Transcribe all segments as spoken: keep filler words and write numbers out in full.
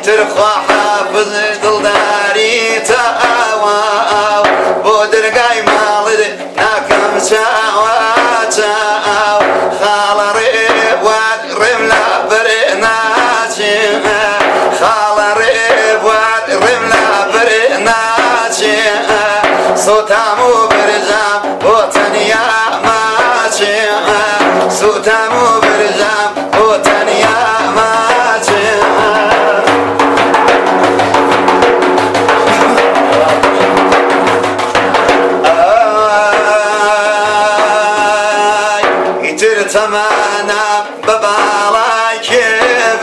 ترخوا حافظ دلداري تاواو بودرقاي مالد ناكم تاوا تاو خال ريب ورملا برناجي خال ريب ورملا برناجي صوتامو برجام وطنيا ماجي صوتامو برجام وطنيا ماجي تمانا ببالاي كيف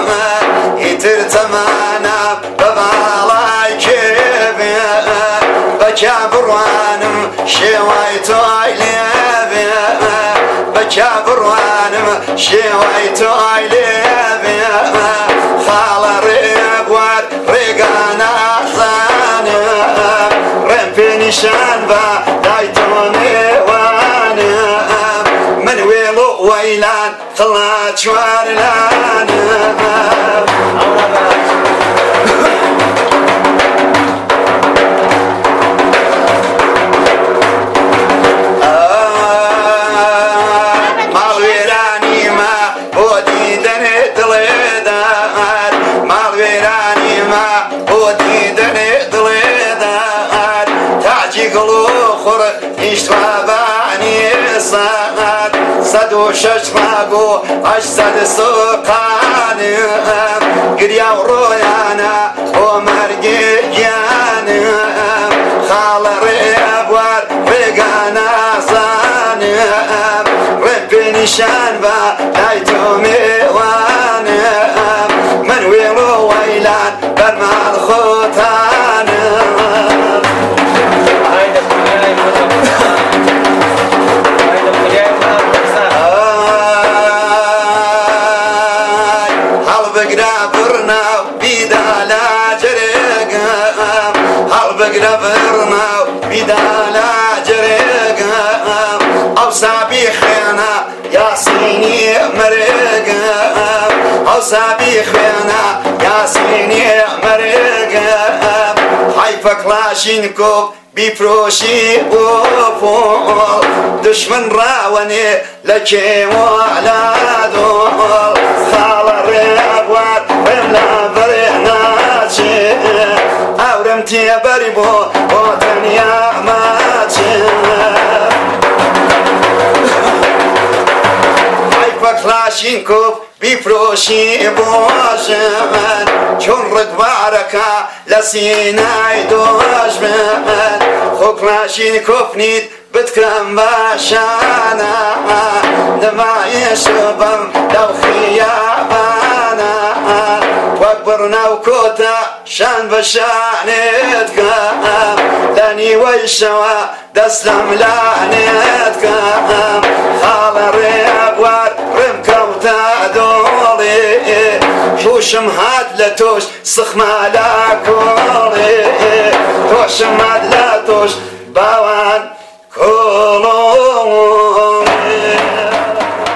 تمانا ببالاي كيف بكا بروانم شواي تويلي بكا بروانم شواي تويلي خال ريب ور ريقانا ثاني رمبي نشان با دايتوني واني من ويلو ويلان طلعت شوارلان مال ويراني ما بودي دني دليدار مال ويراني ما بودي دني دليدار تاجي قلوخر اشتواباني صار صدو شش ماغو أجسد سقاني قريا ورويانا ومرقيانا خال ريب ور ريقانا صاني ربي نشان با لايتو ميواني من ويلو ويلان برمى الخوتان قربرنا بدالا جرقام أو سابيخنا ياسيني مرقام أو سابيخنا ياسيني مرقام حيفا كلاشينكوف بيفروشي وفول دشمن راوني لكي ولا دول خال الريب ورملا برناتي أورمتي بريبو وطنيا ماتي حيفا كلاشينكوف بيفروشي بوشمن چون رقباركا لسيناي دوشمن خو كلاشينكوف نيد بتكرم باشانا دماء شبم لو خيابانا واكبرنا وكوتا شان بشانتك لاني ويشوا دسلم لعنتك خال الريب ورمك وتادولي توشم هاد لتوش سخما لاكولي توشم هاد لتوش باوان كولو